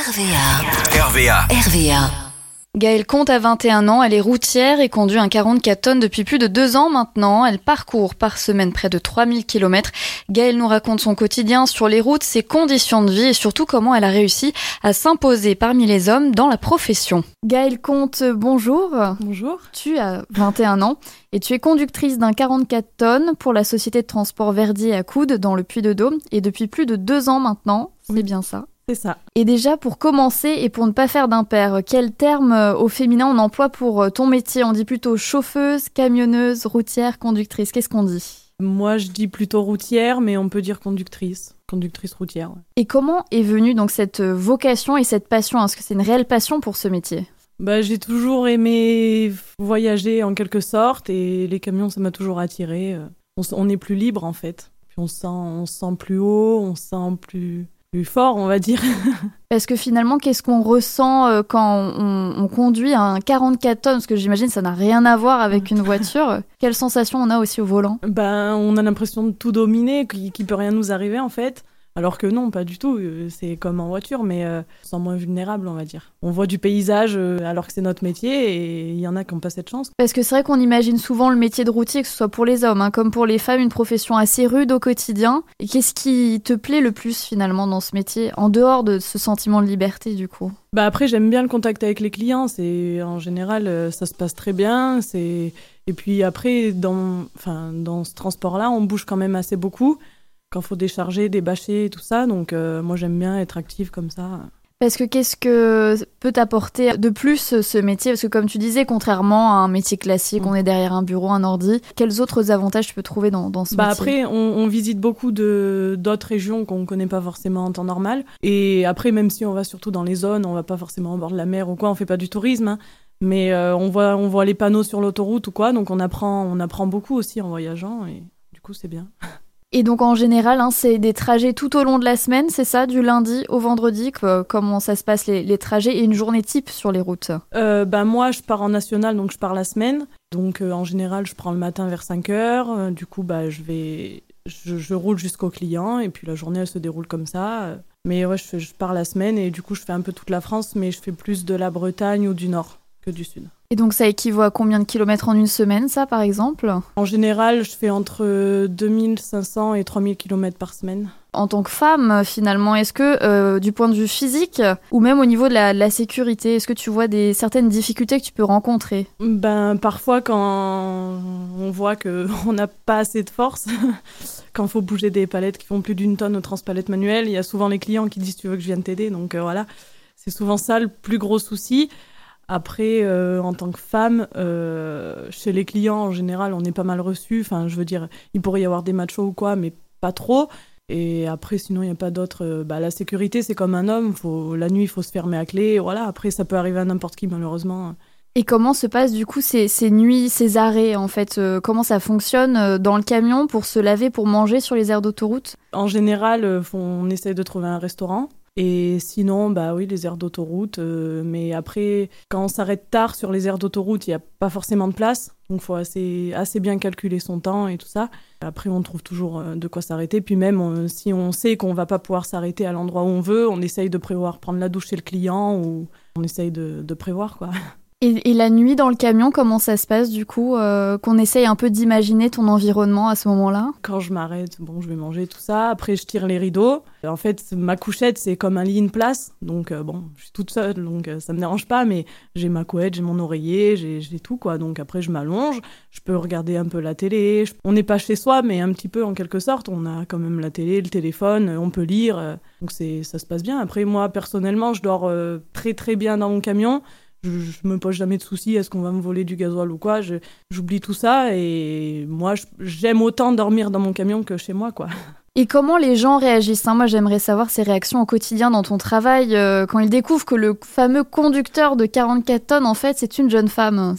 RVA. Gaëlle Comte a 21 ans, elle est routière et conduit un 44 tonnes depuis plus de 2 ans maintenant. Elle parcourt par semaine près de 3000 km. Gaëlle nous raconte son quotidien sur les routes, ses conditions de vie et surtout comment elle a réussi à s'imposer parmi les hommes dans la profession. Gaëlle Comte, bonjour. Bonjour. Tu as 21 ans et tu es conductrice d'un 44 tonnes pour la société de transport Verdier à Coudes dans le Puy-de-Dôme et depuis plus de 2 ans maintenant, c'est bien ça ? C'est ça. Et déjà, pour commencer et pour ne pas faire d'impair, quel terme au féminin on emploie pour ton métier ? On dit plutôt chauffeuse, camionneuse, routière, conductrice. Qu'est-ce qu'on dit ? Moi, je dis plutôt routière, mais on peut dire conductrice routière. Ouais. Et comment est venue donc cette vocation et cette passion ? Est-ce que c'est une réelle passion pour ce métier ? J'ai toujours aimé voyager en quelque sorte et les camions, ça m'a toujours attirée. On est plus libre en fait. Puis on se sent plus haut, on se sent plus fort, on va dire. Parce que finalement, qu'est-ce qu'on ressent quand on conduit un 44 tonnes ? Parce que j'imagine que ça n'a rien à voir avec une voiture. Quelle sensation on a aussi au volant ? On a l'impression de tout dominer, qu'il peut rien nous arriver en fait. Alors que non, pas du tout. C'est comme en voiture, mais on se sent moins vulnérable, on va dire. On voit du paysage alors que c'est notre métier et il y en a qui n'ont pas cette chance. Parce que c'est vrai qu'on imagine souvent le métier de routier, que ce soit pour les hommes, comme pour les femmes, une profession assez rude au quotidien. Et qu'est-ce qui te plaît le plus finalement dans ce métier, en dehors de ce sentiment de liberté du coup ? Après, j'aime bien le contact avec les clients. En général, ça se passe très bien. Et puis après, dans ce transport-là, on bouge quand même assez beaucoup. Quand il faut décharger, débâcher et tout ça. Donc moi, j'aime bien être active comme ça. Parce que qu'est-ce que peut t'apporter de plus ce métier ? Parce que comme tu disais, contrairement à un métier classique, on est derrière un bureau, un ordi. Quels autres avantages tu peux trouver dans ce métier ? Après, on visite beaucoup d'autres régions qu'on ne connaît pas forcément en temps normal. Et après, même si on va surtout dans les zones, on ne va pas forcément au bord de la mer ou quoi, on ne fait pas du tourisme. Hein. Mais on voit les panneaux sur l'autoroute ou quoi. Donc on apprend beaucoup aussi en voyageant. Et du coup, c'est bien. Et donc en général, c'est des trajets tout au long de la semaine, c'est ça, du lundi au vendredi, comment ça se passe les trajets et une journée type sur les routes ? Moi, je pars en national, donc je pars la semaine. Donc en général, je prends le matin vers 5h. Du coup, je roule jusqu'au client et puis la journée, elle se déroule comme ça. Mais ouais, je pars la semaine et du coup, je fais un peu toute la France, mais je fais plus de la Bretagne ou du Nord que du Sud. Et donc ça équivaut à combien de kilomètres en une semaine, ça, par exemple ? En général, je fais entre 2500 et 3000 kilomètres par semaine. En tant que femme, finalement, est-ce que, du point de vue physique, ou même au niveau de la sécurité, est-ce que tu vois certaines difficultés que tu peux rencontrer ? Parfois, quand on voit qu'on n'a pas assez de force, quand il faut bouger des palettes qui font plus d'1 tonne au transpalette manuel, il y a souvent les clients qui disent « tu veux que je vienne t'aider ?» Donc voilà, c'est souvent ça le plus gros souci. Après, en tant que femme, chez les clients, en général, on est pas mal reçus. Enfin, je veux dire, il pourrait y avoir des machos ou quoi, mais pas trop. Et après, sinon, il n'y a pas d'autre... la sécurité, c'est comme un homme. La nuit, il faut se fermer à clé. Voilà, après, ça peut arriver à n'importe qui, malheureusement. Et comment se passent, du coup, ces nuits, ces arrêts, en fait ? Comment ça fonctionne dans le camion pour se laver, pour manger sur les aires d'autoroute ? En général, on essaye de trouver un restaurant. Et sinon, oui, les aires d'autoroute. Mais après, quand on s'arrête tard sur les aires d'autoroute, il n'y a pas forcément de place. Donc, il faut assez bien calculer son temps et tout ça. Après, on trouve toujours de quoi s'arrêter. Puis même, si on sait qu'on ne va pas pouvoir s'arrêter à l'endroit où on veut, on essaye de prévoir prendre la douche chez le client ou on essaye de prévoir, quoi. Et la nuit dans le camion, comment ça se passe du coup, qu'on essaye un peu d'imaginer ton environnement à ce moment-là ? Quand je m'arrête, je vais manger tout ça. Après, je tire les rideaux. En fait, ma couchette, c'est comme un lit, une place. Donc, je suis toute seule, donc ça me dérange pas. Mais j'ai ma couette, j'ai mon oreiller, j'ai tout, quoi. Donc après, je m'allonge. Je peux regarder un peu la télé. On n'est pas chez soi, mais un petit peu en quelque sorte. On a quand même la télé, le téléphone, on peut lire. Donc ça se passe bien. Après, moi, personnellement, je dors très, très bien dans mon camion. Je me pose jamais de soucis, est-ce qu'on va me voler du gasoil ou quoi, j'oublie tout ça et moi j'aime autant dormir dans mon camion que chez moi, quoi. Et comment les gens réagissent ? Moi j'aimerais savoir ces réactions au quotidien dans ton travail, quand ils découvrent que le fameux conducteur de 44 tonnes en fait c'est une jeune femme.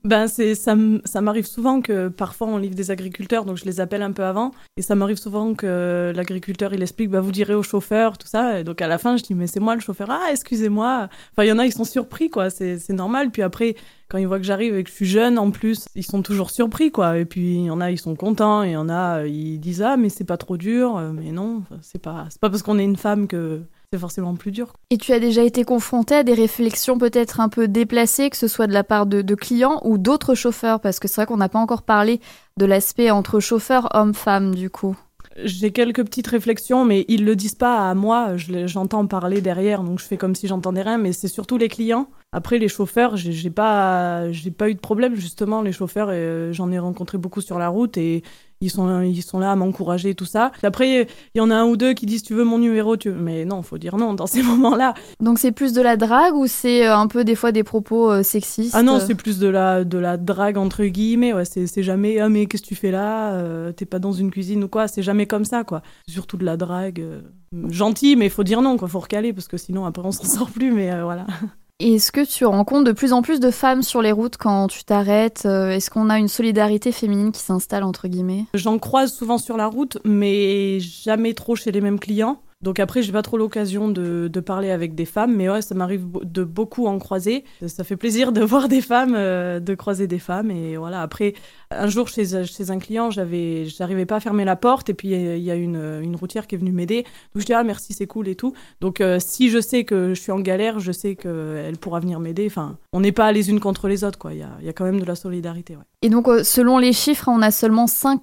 Ça m'arrive souvent que parfois on livre des agriculteurs, donc je les appelle un peu avant, et ça m'arrive souvent que l'agriculteur il explique, vous direz au chauffeur, tout ça, et donc à la fin je dis mais c'est moi le chauffeur, ah excusez-moi, enfin il y en a ils sont surpris quoi, c'est normal, puis après quand ils voient que j'arrive et que je suis jeune en plus, ils sont toujours surpris quoi, et puis il y en a ils sont contents, et il y en a ils disent ah mais c'est pas trop dur, mais non, c'est pas parce qu'on est une femme que c'est forcément plus dur. Et tu as déjà été confrontée à des réflexions peut-être un peu déplacées, que ce soit de la part de clients ou d'autres chauffeurs, parce que c'est vrai qu'on n'a pas encore parlé de l'aspect entre chauffeurs hommes-femmes du coup. J'ai quelques petites réflexions, mais ils le disent pas à moi. J'entends parler derrière, donc je fais comme si j'entendais rien. Mais c'est surtout les clients. Après, les chauffeurs, j'ai pas eu de problème justement. Les chauffeurs, j'en ai rencontré beaucoup sur la route et ils sont là à m'encourager et tout ça. Après, il y en a un ou deux qui disent tu veux mon numéro, mais non, faut dire non dans ces moments-là. Donc c'est plus de la drague ou c'est un peu des fois des propos sexistes? Ah non, c'est plus de la drague entre guillemets. Ouais, c'est jamais ah mais qu'est-ce que tu fais là, t'es pas dans une cuisine ou quoi. C'est jamais comme ça quoi. C'est surtout de la drague gentille, mais il faut dire non quoi, faut recaler parce que sinon après on s'en sort plus. Mais voilà. Et est-ce que tu rencontres de plus en plus de femmes sur les routes quand tu t'arrêtes? Est-ce qu'on a une solidarité féminine qui s'installe, entre guillemets? J'en croise souvent sur la route, mais jamais trop chez les mêmes clients. Donc après, j'ai pas trop l'occasion de parler avec des femmes, mais ouais, ça m'arrive de beaucoup en croiser. Ça fait plaisir de voir des femmes, de croiser des femmes. Et voilà, après, un jour, chez un client, j'arrivais pas à fermer la porte, et puis il y a une routière qui est venue m'aider. Donc je dis, ah merci, c'est cool et tout. Donc si je sais que je suis en galère, je sais qu'elle pourra venir m'aider. Enfin, on n'est pas les unes contre les autres, quoi. Il y a quand même de la solidarité, ouais. Et donc, selon les chiffres, on a seulement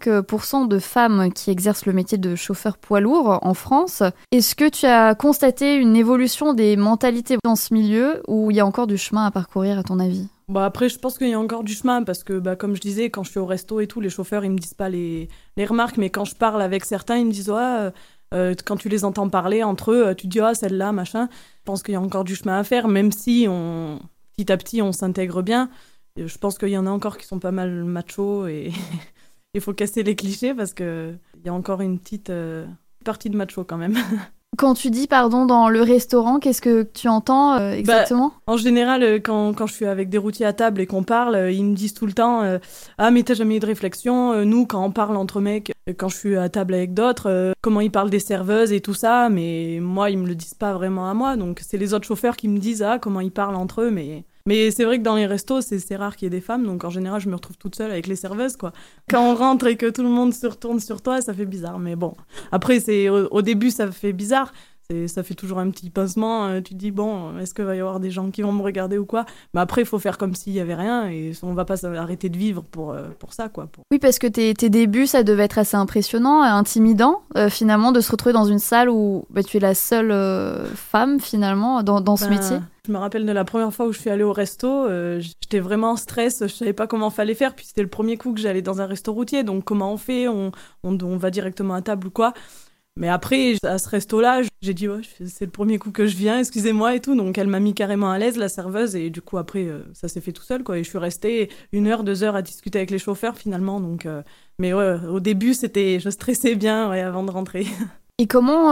5% de femmes qui exercent le métier de chauffeur poids lourd en France. Est-ce que tu as constaté une évolution des mentalités dans ce milieu ou il y a encore du chemin à parcourir à ton avis? Bah après, je pense qu'il y a encore du chemin parce que, comme je disais, quand je suis au resto et tout, les chauffeurs, ils me disent pas les remarques, mais quand je parle avec certains, ils me disent quand tu les entends parler entre eux, tu te dis celle-là, machin. Je pense qu'il y a encore du chemin à faire, même si petit à petit on s'intègre bien. Je pense qu'il y en a encore qui sont pas mal machos et il faut casser les clichés parce qu'il y a encore une petite partie de machos quand même. Quand tu dis, pardon, dans le restaurant, qu'est-ce que tu entends exactement? En général, quand je suis avec des routiers à table et qu'on parle, ils me disent tout le temps ah mais t'as jamais eu de réflexion, nous quand on parle entre mecs, quand je suis à table avec d'autres, comment ils parlent des serveuses et tout ça, mais moi ils me le disent pas vraiment à moi, donc c'est les autres chauffeurs qui me disent comment ils parlent entre eux, mais c'est vrai que dans les restos, c'est rare qu'il y ait des femmes, donc en général, je me retrouve toute seule avec les serveuses, quoi. Quand on rentre et que tout le monde se retourne sur toi, ça fait bizarre, mais bon. Après, au début, ça fait bizarre. Ça fait toujours un petit pincement. Tu te dis, bon, est-ce qu'il va y avoir des gens qui vont me regarder ou quoi? Mais après, il faut faire comme s'il y avait rien et on va pas arrêter de vivre pour ça, quoi. Oui, parce que tes débuts, ça devait être assez impressionnant, intimidant, finalement, de se retrouver dans une salle où tu es la seule femme, finalement, dans ce métier. Je me rappelle de la première fois où je suis allée au resto, j'étais vraiment en stress, je savais pas comment fallait faire, puis c'était le premier coup que j'allais dans un resto routier, donc comment on fait? On va directement à table ou quoi? Mais après, à ce resto-là, j'ai dit c'est le premier coup que je viens, excusez-moi et tout. Donc elle m'a mis carrément à l'aise, la serveuse, et du coup après, ça s'est fait tout seul, quoi. Et je suis restée 1 heure, 2 heures à discuter avec les chauffeurs finalement. Donc, mais ouais, au début, je stressais bien avant de rentrer. Et comment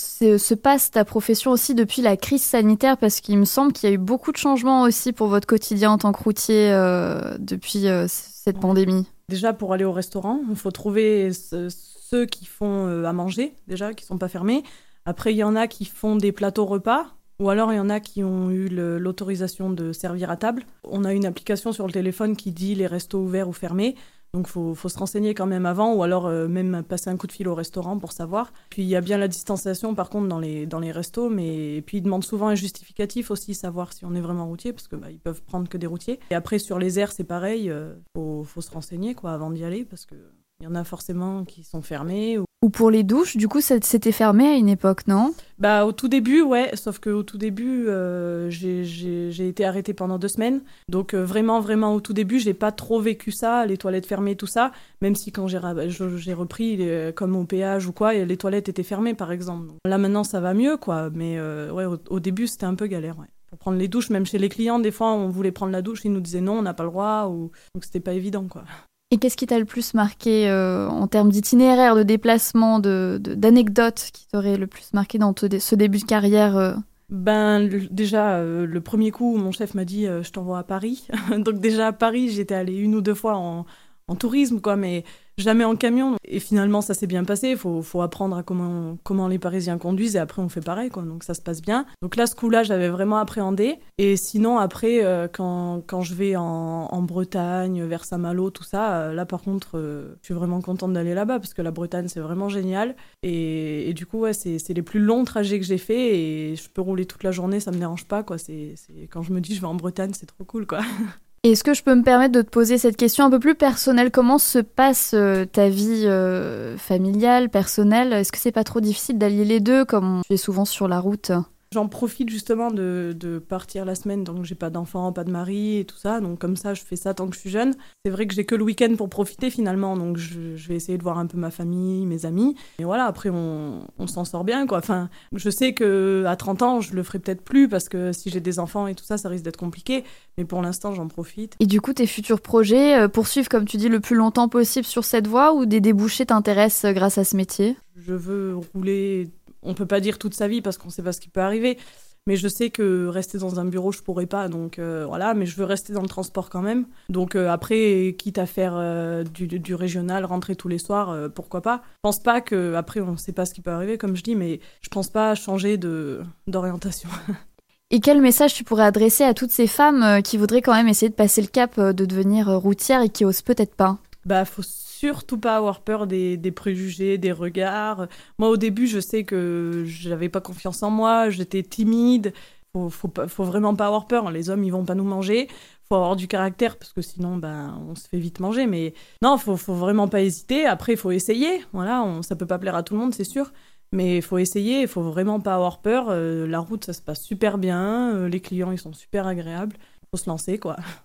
se passe ta profession aussi depuis la crise sanitaire? Parce qu'il me semble qu'il y a eu beaucoup de changements aussi pour votre quotidien en tant que routier depuis cette pandémie. Déjà, pour aller au restaurant, il faut trouver ceux qui font à manger, déjà, qui sont pas fermés. Après, il y en a qui font des plateaux repas, ou alors il y en a qui ont eu l'autorisation de servir à table. On a une application sur le téléphone qui dit les restos ouverts ou fermés. Donc, faut se renseigner quand même avant, ou alors même passer un coup de fil au restaurant pour savoir. Puis, il y a bien la distanciation, par contre, dans les restos, et puis ils demandent souvent un justificatif aussi, savoir si on est vraiment routier, parce que ils peuvent prendre que des routiers. Et après, sur les aires, c'est pareil, faut se renseigner, quoi, avant d'y aller, parce que il y en a forcément qui sont fermés. Ou pour les douches, du coup, c'était fermé à une époque, non? Au tout début, ouais. Sauf qu'au tout début, j'ai été arrêtée pendant 2 semaines. Donc vraiment, vraiment au tout début, j'ai pas trop vécu ça, les toilettes fermées, tout ça. Même si quand j'ai repris, comme au péage ou quoi, les toilettes étaient fermées, par exemple. Donc, là, maintenant, ça va mieux, quoi. Mais ouais, au début, c'était un peu galère, ouais. Pour prendre les douches, même chez les clients, des fois, on voulait prendre la douche, ils nous disaient non, on n'a pas le droit. Donc c'était pas évident, quoi. Et qu'est-ce qui t'a le plus marqué en termes d'itinéraire, de déplacement, d'anecdotes qui t'auraient le plus marqué dans ce début de carrière Déjà, le premier coup, mon chef m'a dit « je t'envoie à Paris ». Donc déjà, à Paris, j'étais allée 1 ou 2 fois en en tourisme, quoi, mais jamais en camion. Et finalement, ça s'est bien passé. Faut apprendre à comment les Parisiens conduisent et après, on fait pareil, quoi. Donc, ça se passe bien. Donc là, ce coup-là, j'avais vraiment appréhendé. Et sinon, après, quand je vais en Bretagne, vers Saint-Malo, tout ça, là, par contre, je suis vraiment contente d'aller là-bas parce que la Bretagne, c'est vraiment génial. Et du coup, ouais, c'est les plus longs trajets que j'ai faits et je peux rouler toute la journée, ça me dérange pas, quoi. Quand je me dis je vais en Bretagne, c'est trop cool, quoi. Est-ce que je peux me permettre de te poser cette question un peu plus personnelle? Comment se passe ta vie familiale, personnelle? Est-ce que c'est pas trop difficile d'allier les deux, comme tu es souvent sur la route? J'en profite justement de partir la semaine, donc j'ai pas d'enfant, pas de mari et tout ça, donc comme ça je fais ça tant que je suis jeune. C'est vrai que j'ai que le week-end pour profiter finalement, donc je vais essayer de voir un peu ma famille, mes amis, et voilà, après on s'en sort bien, quoi. Enfin, je sais qu'à 30 ans je le ferai peut-être plus, parce que si j'ai des enfants et tout ça, ça risque d'être compliqué, mais pour l'instant j'en profite. Et du coup, tes futurs projets, poursuivre comme tu dis le plus longtemps possible sur cette voie, ou des débouchés t'intéressent grâce à ce métier? Je veux rouler, on peut pas dire toute sa vie parce qu'on sait pas ce qui peut arriver, mais je sais que rester dans un bureau je pourrais pas, donc voilà, mais je veux rester dans le transport quand même, donc après, quitte à faire du régional, rentrer tous les soirs, pourquoi pas. Je pense pas que, après on sait pas ce qui peut arriver comme je dis, mais je pense pas changer d'orientation. Et quel message tu pourrais adresser à toutes ces femmes qui voudraient quand même essayer de passer le cap de devenir routière et qui osent peut-être pas? Bah, faut surtout pas avoir peur des préjugés, des regards. Moi, au début, je sais que j'avais pas confiance en moi, j'étais timide. Faut vraiment pas avoir peur. Les hommes, ils vont pas nous manger. Faut avoir du caractère parce que sinon, ben, on se fait vite manger. Mais non, faut vraiment pas hésiter. Après, il faut essayer. Voilà, ça peut pas plaire à tout le monde, c'est sûr. Mais il faut essayer, il faut vraiment pas avoir peur. La route, ça se passe super bien. Les clients, ils sont super agréables. Faut se lancer, quoi.